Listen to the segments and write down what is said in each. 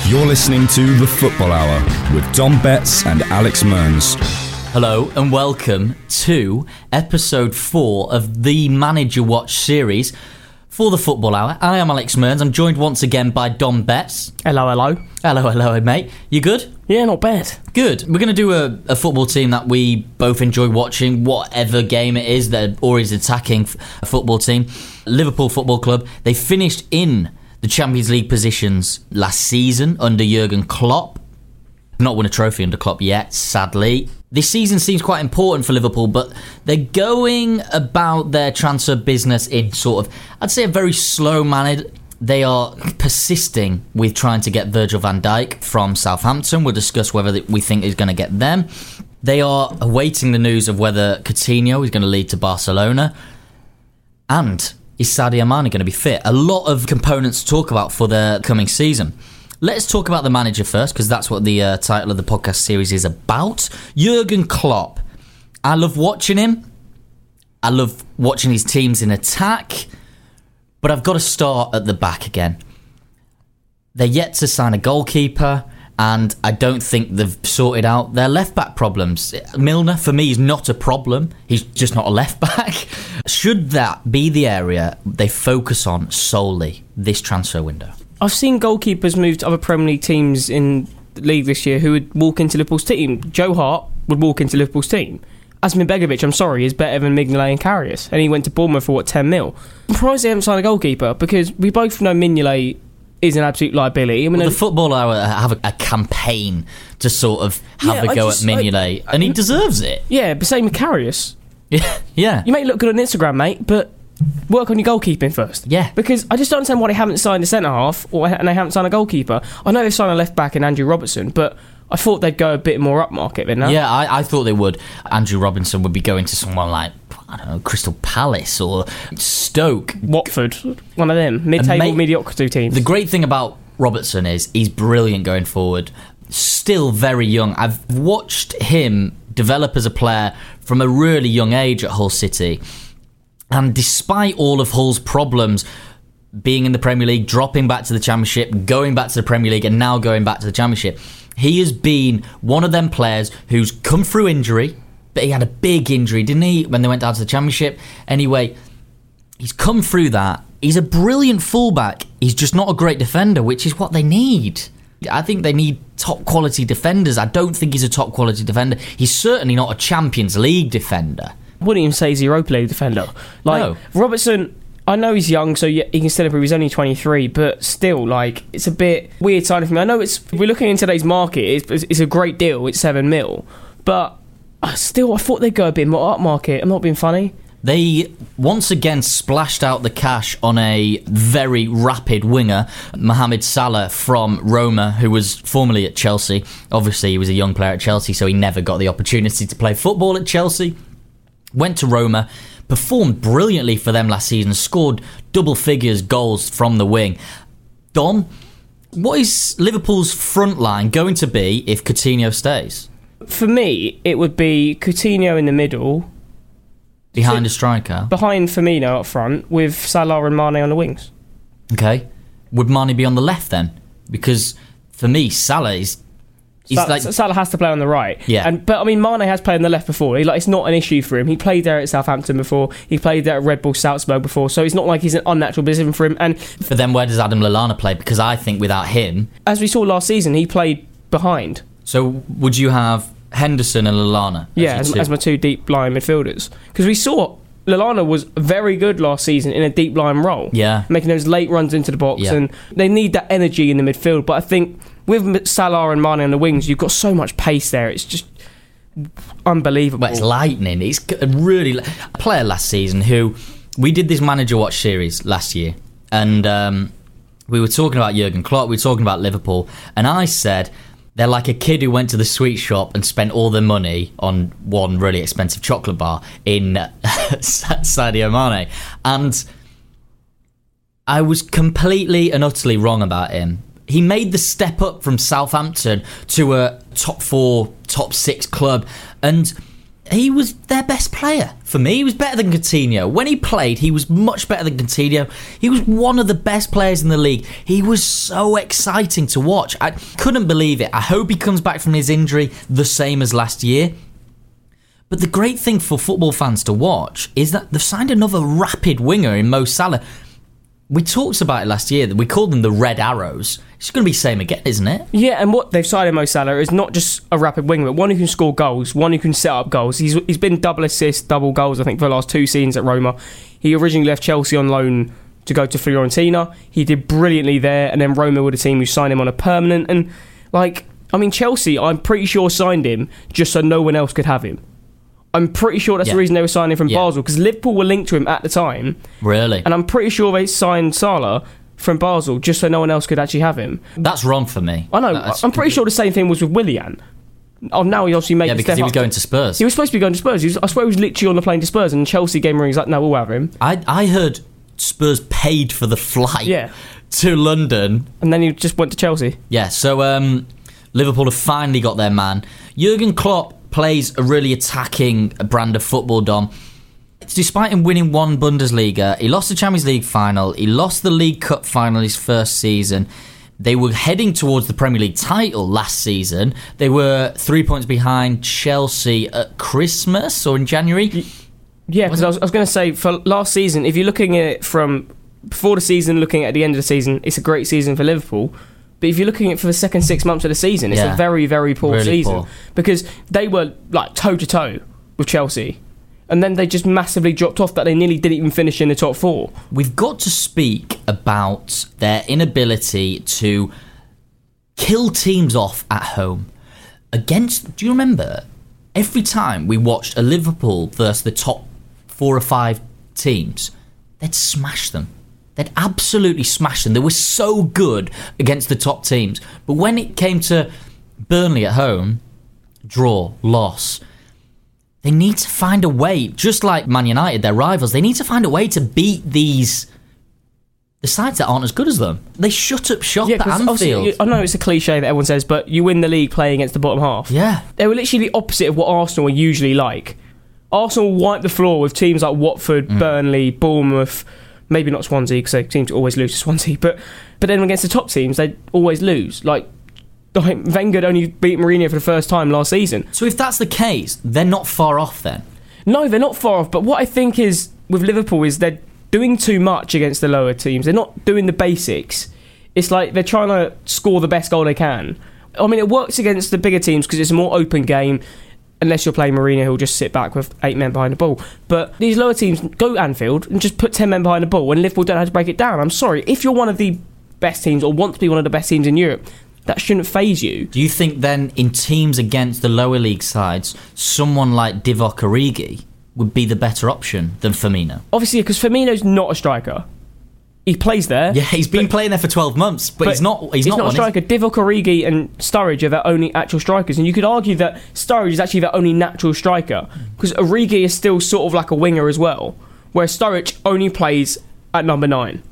You're listening to The Football Hour with Dom Betts and Alex Mearns. Hello and welcome to episode 4 of the Manager Watch series for The Football Hour. I am Alex Mearns. I'm joined once again by Dom Betts. Hello. Hello, mate. You good? Yeah, not bad. Good. We're going to do a football team that we both enjoy watching, whatever game it is that always attacking a football team. Liverpool Football Club. They finished in the Champions League positions last season under Jurgen Klopp. Not won a trophy under Klopp yet, sadly. This season seems quite important for Liverpool, but they're going about their transfer business in sort of, I'd say, a very slow manner. They are persisting with trying to get Virgil van Dijk from Southampton. We'll discuss whether we think he's going to get them. They are awaiting the news of whether Coutinho is going to lead to Barcelona. And is Sadio Mane going to be fit? A lot of components to talk about for the coming season. Let's talk about the manager first, because that's what the title of the podcast series is about. Jurgen Klopp. I love watching him. I love watching his teams in attack. But I've got to start at the back again. They're yet to sign a goalkeeper, and I don't think they've sorted out their left-back problems. Milner, for me, is not a problem. He's just not a left-back. Should that be the area they focus on solely this transfer window? I've seen goalkeepers move to other Premier League teams in the league this year who would walk into Liverpool's team. Joe Hart would walk into Liverpool's team. Asmin Begovic, I'm sorry, is better than Mignolet and Karius. And he went to Bournemouth for, 10 mil. I'm surprised they haven't signed a goalkeeper, because we both know Mignolet is an absolute liability. I mean, the Football Hour have a campaign to sort of have a go at Mignolet, and he deserves it. Yeah, but same with Karius. Yeah. You may look good on Instagram, mate, but work on your goalkeeping first. Yeah. Because I just don't understand why they haven't signed a centre-half and they haven't signed a goalkeeper. I know they've signed a left-back in Andrew Robertson, but I thought they'd go a bit more upmarket than that. Yeah, I thought they would. Andrew Robinson would be going to someone like, I don't know, Crystal Palace or Stoke. Watford, one of them. Mid-table mediocrity teams. The great thing about Robertson is he's brilliant going forward. Still very young. I've watched him develop as a player from a really young age at Hull City. And despite all of Hull's problems, being in the Premier League, dropping back to the Championship, going back to the Premier League, and now going back to the Championship, he has been one of them players who's come through injury, but he had a big injury, didn't he, when they went down to the Championship? Anyway, he's come through that. He's a brilliant fullback. He's just not a great defender, which is what they need. I think they need top-quality defenders. I don't think he's a top-quality defender. He's certainly not a Champions League defender. I wouldn't even say he's a Europa League defender. No. Robertson, I know he's young, so he can still improve. He's only 23, but still, it's a bit weird signing for me. I know if we're looking in today's market, it's a great deal. It's 7 mil, but still, I thought they'd go a bit more upmarket. I'm not being funny. They once again splashed out the cash on a very rapid winger, Mohamed Salah from Roma, who was formerly at Chelsea. Obviously, he was a young player at Chelsea, so he never got the opportunity to play football at Chelsea. Went to Roma, performed brilliantly for them last season, scored double figures goals from the wing. Dom, what is Liverpool's front line going to be if Coutinho stays? For me, it would be Coutinho in the middle, behind a striker, behind Firmino up front, with Salah and Mane on the wings. Okay. Would Mane be on the left then? Because for me, Salah is... Salah has to play on the right. Yeah. But I mean, Mane has played on the left before. It's not an issue for him. He played there at Southampton before. He played there at Red Bull Salzburg before. So it's not like he's an unnatural position for him. And for them, where does Adam Lallana play? Because I think without him... as we saw last season, he played behind. So would you have Henderson and Lallana? As my two deep line midfielders. Because we saw Lallana was very good last season in a deep line role. Yeah. Making those late runs into the box. Yeah. And they need that energy in the midfield. But I think with Salah and Mane on the wings, you've got so much pace there. It's just unbelievable. Well, it's lightning. It's a really... a player last season who... we did this Manager Watch series last year. And we were talking about Jurgen Klopp. We were talking about Liverpool. And I said... they're like a kid who went to the sweet shop and spent all their money on one really expensive chocolate bar in Sadio Mane. And I was completely and utterly wrong about him. He made the step up from Southampton to a top 4, top 6 club. And he was their best player. For me, he was better than Coutinho. When he played, he was much better than Coutinho. He was one of the best players in the league. He was so exciting to watch. I couldn't believe it. I hope he comes back from his injury the same as last year. But the great thing for football fans to watch is that they've signed another rapid winger in Mo Salah. We talked about it last year. We called them the Red Arrows. It's going to be the same again, isn't it? Yeah, and what they've signed in Mo Salah is not just a rapid winger, but one who can score goals, one who can set up goals. He's been double assists, double goals, I think, for the last 2 seasons at Roma. He originally left Chelsea on loan to go to Fiorentina. He did brilliantly there, and then Roma were the team who signed him on a permanent. And, Chelsea, I'm pretty sure, signed him just so no one else could have him. I'm pretty sure that's the reason they were signing from Basel, because Liverpool were linked to him at the time. Really? And I'm pretty sure they signed Salah from Basel just so no one else could actually have him. That's wrong for me. I know. I'm pretty sure the same thing was with Willian. Oh, now he obviously made the step because he was up. going to Spurs. He was supposed to be going to Spurs. I swear he was literally on the plane to Spurs, and Chelsea game ring. He's like, no, we'll have him. I heard Spurs paid for the flight to London. And then he just went to Chelsea. Yeah, so Liverpool have finally got their man. Jurgen Klopp plays a really attacking brand of football, Dom. Despite him winning 1 Bundesliga, he lost the Champions League final, he lost the League Cup final his first season. They were heading towards the Premier League title last season. They were 3 points behind Chelsea at Christmas or in January. Yeah, because I was going to say, for last season, if you're looking at it from before the season, looking at the end of the season, it's a great season for Liverpool. But if you're looking at it for the second 6 months of the season, it's a very, very poor season. Because they were like toe-to-toe with Chelsea. And then they just massively dropped off that they nearly didn't even finish in the top 4. We've got to speak about their inability to kill teams off at home. Do you remember, every time we watched a Liverpool versus the top 4 or 5 teams, they'd smash them. They'd absolutely smash them. They were so good against the top teams. But when it came to Burnley at home, draw, loss, they need to find a way, just like Man United, their rivals, they need to find a way to beat the sides that aren't as good as them. They shut up shop at Anfield. I know it's a cliche that everyone says, but you win the league playing against the bottom half. Yeah. They were literally the opposite of what Arsenal are usually like. Arsenal wipe the floor with teams like Watford, Burnley, Bournemouth, maybe not Swansea, because they seem to always lose to Swansea, but then against the top teams, they always lose. Like Wenger only beat Mourinho for the first time last season. So if that's the case, they're not far off then? No, they're not far off, but what I think is, with Liverpool, is they're doing too much against the lower teams. They're not doing the basics. It's like they're trying to score the best goal they can. I mean, it works against the bigger teams because it's a more open game, unless you're playing Mourinho, who'll just sit back with 8 men behind the ball. But these lower teams, go Anfield and just put 10 men behind the ball, and Liverpool don't have to break it down. I'm sorry, if you're one of the best teams, or want to be one of the best teams in Europe, that shouldn't faze you. Do you think then, in teams against the lower league sides, someone like Divock Origi would be the better option than Firmino? Obviously, because Firmino's not a striker. He plays there. Yeah, he's been playing there for 12 months, but he's not a striker. Divock Origi and Sturridge are their only actual strikers, and you could argue that Sturridge is actually their only natural striker, because Origi is still sort of like a winger as well, where Sturridge only plays at number 9.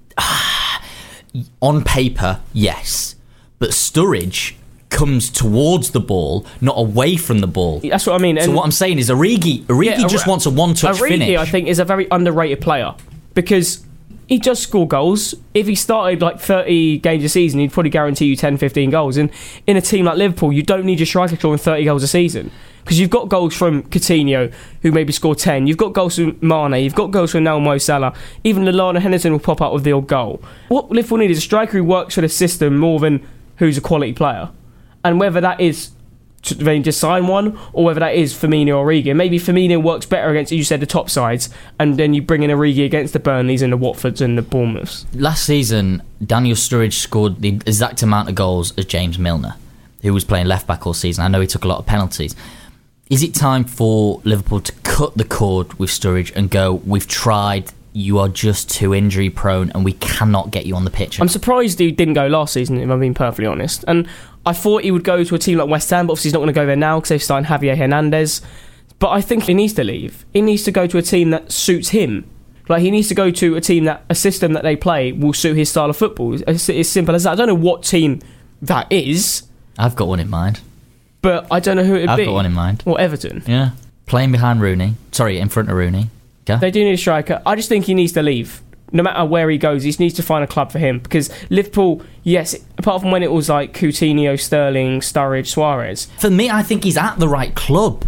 On paper, yes, but Sturridge comes towards the ball, not away from the ball. That's what I mean. So what I'm saying is Origi just wants a one-touch finish. Origi, I think, is a very underrated player, because he does score goals. If he started like 30 games a season, he'd probably guarantee you 10, 15 goals. And in a team like Liverpool, you don't need your striker scoring 30 goals a season, because you've got goals from Coutinho, who maybe scored 10. You've got goals from Mane. You've got goals from Mo Salah. Even Lallana Henderson will pop up with the odd goal. What Liverpool need is a striker who works for the system more than who's a quality player. And whether that is they just sign one, or whether that is Firmino or Origi. Maybe Firmino works better against, as you said, the top sides, and then you bring in Origi against the Burnleys and the Watfords and the Bournemouths. Last season, Daniel Sturridge scored the exact amount of goals as James Milner, who was playing left-back all season. I know he took a lot of penalties. Is it time for Liverpool to cut the cord with Sturridge and go, we've tried, you are just too injury-prone and we cannot get you on the pitch? I'm surprised he didn't go last season, if I'm being perfectly honest. And I thought he would go to a team like West Ham, but obviously he's not going to go there now because they've signed Javier Hernandez. But I think he needs to leave. He needs to go to a team that suits him. Like, he needs to go to a system that they play will suit his style of football. It's simple as that. I don't know what team that is. I've got one in mind. But I don't know who it'd be. I've got one in mind. Or Everton. Yeah. Playing behind Rooney. Sorry, in front of Rooney. Okay. They do need a striker. I just think he needs to leave. No matter where he goes, he just needs to find a club for him. Because Liverpool, yes, apart from when it was like Coutinho, Sterling, Sturridge, Suarez. For me, I think he's at the right club.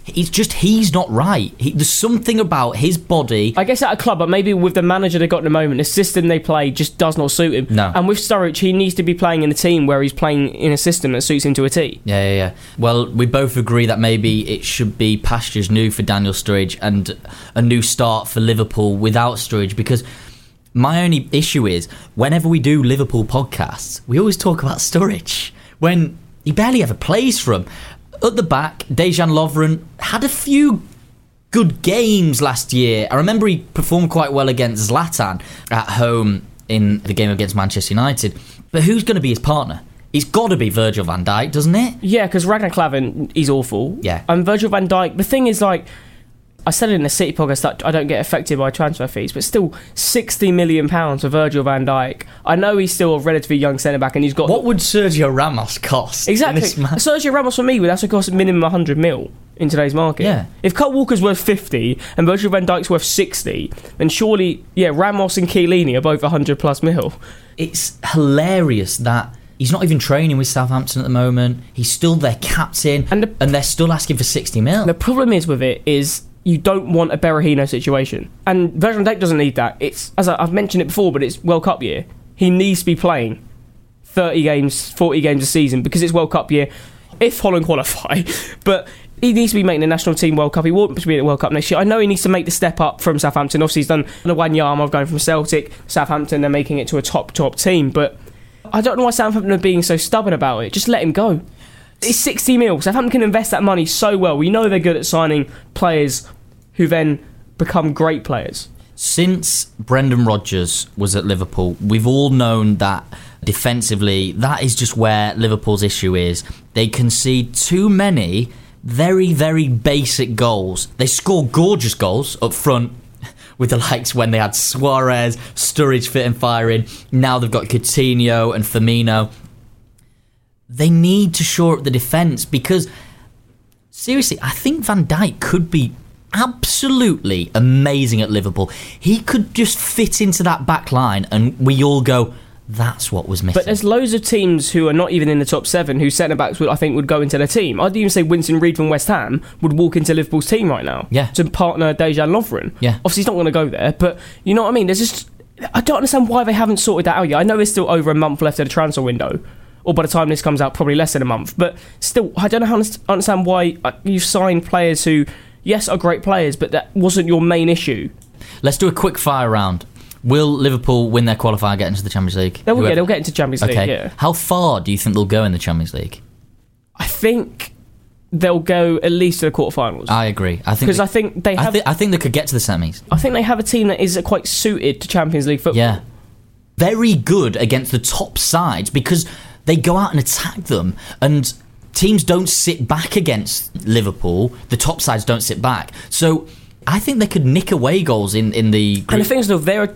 He's not right. There's something about his body. I guess at a club, but maybe with the manager they got at the moment, the system they play just does not suit him. No. And with Sturridge, he needs to be playing in a team where he's playing in a system that suits him to a T. Yeah. Well, we both agree that maybe it should be pastures new for Daniel Sturridge and a new start for Liverpool without Sturridge, because my only issue is whenever we do Liverpool podcasts, we always talk about Sturridge when he barely ever plays for him. At the back, Dejan Lovren had a few good games last year. I remember he performed quite well against Zlatan at home in the game against Manchester United. But who's going to be his partner? It's got to be Virgil van Dijk, doesn't it? Yeah, because Ragnar Klavan, he's awful. Yeah. And Virgil van Dijk, the thing is, like, I said it in the City podcast that I don't get affected by transfer fees, but still £60 million for Virgil van Dijk. I know he's still a relatively young centre-back and he's got... What would Sergio Ramos cost? Exactly. Sergio Ramos, for me, would have to cost minimum 100 mil in today's market. Yeah. If Kyle Walker's worth 50 and Virgil van Dijk's worth 60, then surely, Ramos and Chiellini are both 100 plus mil. It's hilarious that he's not even training with Southampton at the moment. He's still their captain, and they're still asking for 60 mil. The problem is with it is you don't want a Berahino situation. And Virgil van Dijk doesn't need that. It's, as I've mentioned it before, but it's World Cup year. He needs to be playing 30 games, 40 games a season because it's World Cup year, if Holland qualify. But he needs to be making the national team World Cup. He won't be at the World Cup next year. I know he needs to make the step up from Southampton. Obviously, he's done the Wanyama going from Celtic, Southampton, they're making it to a top team. But I don't know why Southampton are being so stubborn about it. Just let him go. It's 60 mil. Southampton can invest that money so well. We know they're good at signing players who then become great players. Since Brendan Rodgers was at Liverpool, we've all known that defensively, that is just where Liverpool's issue is. They concede too many very, very basic goals. They score gorgeous goals up front with the likes when they had Suarez, Sturridge fit and firing. Now they've got Coutinho and Firmino. They need to shore up the defence because, seriously, I think Van Dijk could be absolutely amazing at Liverpool. He could just fit into that back line and we all go, that's what was missing. But there's loads of teams who are not even in the top 7 whose centre-backs I think would go into their team. I'd even say Winston Reid from West Ham would walk into Liverpool's team right now. Yeah. To partner Dejan Lovren. Yeah. Obviously he's not going to go there, but you know what I mean? There's just... I don't understand why they haven't sorted that out yet. I know there's still over a month left of the transfer window, or by the time this comes out, probably less than a month. But still, I don't know how to understand why you've signed players who, yes, are great players, but that wasn't your main issue. Let's do a quick fire round. Will Liverpool win their qualifier, get into the Champions League? They'll get into Champions League, okay. yeah. How far do you think they'll go in the Champions League? I think they'll go at least to the quarterfinals. I agree. I think they could get to the semis. I think they have a team that is quite suited to Champions League football. Yeah. Very good against the top sides because they go out and attack them, and teams don't sit back against Liverpool. The top sides don't sit back. So I think they could nick away goals in the group. And the thing is, though,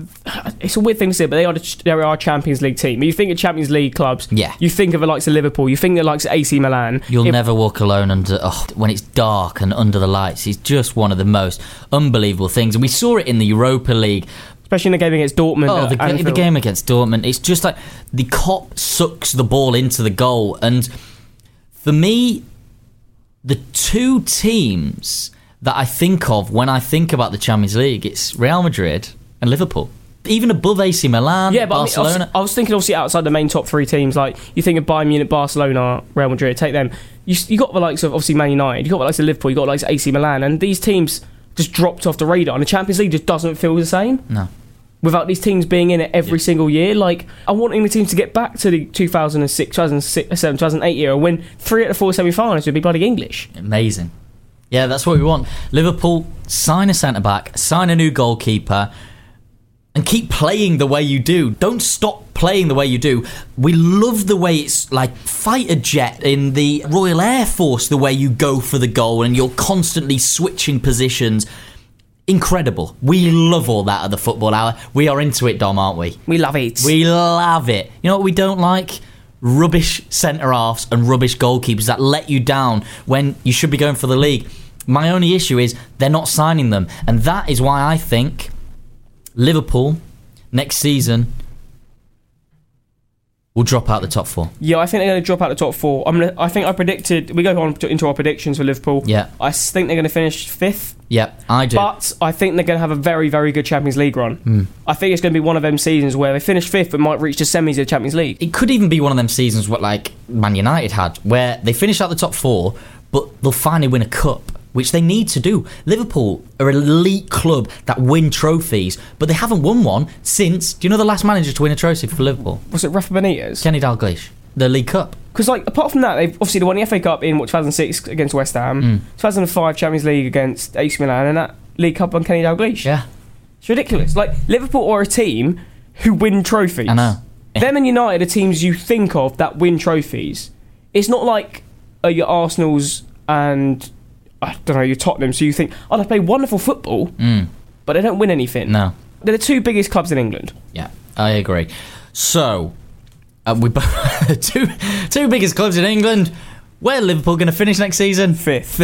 it's a weird thing to say, but they are a Champions League team. You think of Champions League clubs, yeah. You think of the likes of Liverpool, you think of the likes of AC Milan. You'll never walk alone when it's dark and under the lights. It's just one of the most unbelievable things. And we saw it in the Europa League. Especially in the game against Dortmund. The game against Dortmund. It's just like the cop sucks the ball into the goal. And for me, the two teams that I think of when I think about the Champions League, it's Real Madrid and Liverpool. Even above AC Milan, yeah, but Barcelona. I was thinking obviously outside the main top 3 teams, like you think of Bayern Munich, Barcelona, Real Madrid, take them. You got the likes of obviously Man United, you got the likes of Liverpool, you got the likes of AC Milan, and these teams just dropped off the radar, and the Champions League just doesn't feel the same. No. Without these teams being in it every single year. Like, I want the teams to get back to the 2006, 2007, 2008 era when 3 out of 4 semi-finals would be bloody English. Amazing. Yeah, that's what we want. Liverpool, sign a centre-back, sign a new goalkeeper, and keep playing the way you do. Don't stop playing the way you do. We love the way it's like fighter jet in the Royal Air Force, the way you go for the goal and you're constantly switching positions. Incredible. We love all that at the Football Hour. We are into it, Dom, aren't we? We love it. We love it. You know what we don't like? Rubbish centre-halves and rubbish goalkeepers that let you down when you should be going for the league. My only issue is they're not signing them, and that is why I think Liverpool next season will drop out the top 4. Yeah, I think they're going to drop out the top 4. I think I predicted... We go on into our predictions for Liverpool. Yeah. I think they're going to finish 5th. Yeah, I do. But I think they're going to have a very, very good Champions League run. I think it's going to be one of them seasons where they finish 5th but might reach the semis of the Champions League. It could even be one of them seasons what like Man United had, where they finish out the top 4, but they'll finally win a cup, which they need to do. Liverpool are an elite club that win trophies, but they haven't won one since... Do you know the last manager to win a trophy for Liverpool? Was it Rafa Benitez? Kenny Dalglish. The League Cup. Because, like, apart from that, they've obviously won the FA Cup in 2006 against West Ham, 2005 Champions League against AC Milan, and that League Cup on Kenny Dalglish. Yeah. It's ridiculous. Like, Liverpool are a team who win trophies. I know. Them and United are teams you think of that win trophies. It's not like your Arsenals and, I don't know, your Tottenham, so you think, oh, they play wonderful football, but they don't win anything. No. They're the 2 biggest clubs in England. Yeah, I agree. So, we two biggest clubs in England. Where are Liverpool going to finish next season? 5th.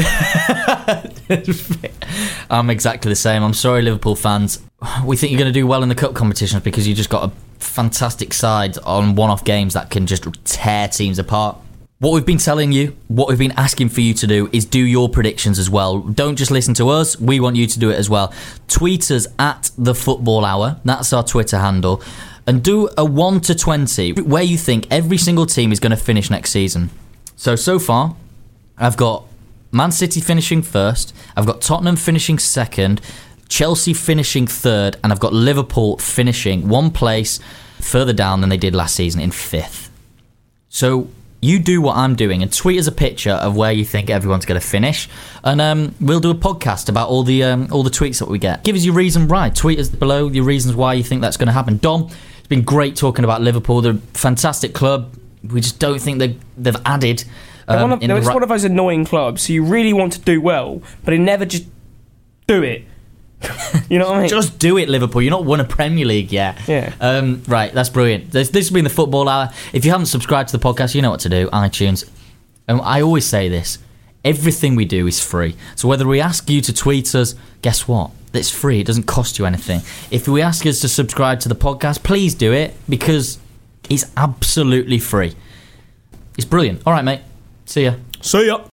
I'm exactly the same. I'm sorry, Liverpool fans. We think you're going to do well in the cup competitions because you just got a fantastic side on one-off games that can just tear teams apart. What we've been telling you, what we've been asking for you to do is do your predictions as well. Don't just listen to us. We want you to do it as well. Tweet us at The Football Hour. That's our Twitter handle. And do a 1 to 20 where you think every single team is going to finish next season. So far, I've got Man City finishing 1st. I've got Tottenham finishing 2nd. Chelsea finishing 3rd. And I've got Liverpool finishing 1 place further down than they did last season in 5th. So you do what I'm doing and tweet us a picture of where you think everyone's going to finish, and we'll do a podcast about all the tweets that we get. Give us your reason why. Tweet us below your reasons why you think that's going to happen. Dom, it's been great talking about Liverpool. They're a fantastic club. We just don't think they've added. It's one of those annoying clubs. So you really want to do well, but they never just do it. You know what I mean? Just do it, Liverpool. You're not won a Premier League yet. Yeah. Right, that's brilliant. This has been the Football Hour. If you haven't subscribed to the podcast, you know what to do. iTunes. I always say this. Everything we do is free. So whether we ask you to tweet us, guess what? It's free. It doesn't cost you anything. If we ask us to subscribe to the podcast, please do it because it's absolutely free. It's brilliant. All right, mate. See ya. See ya.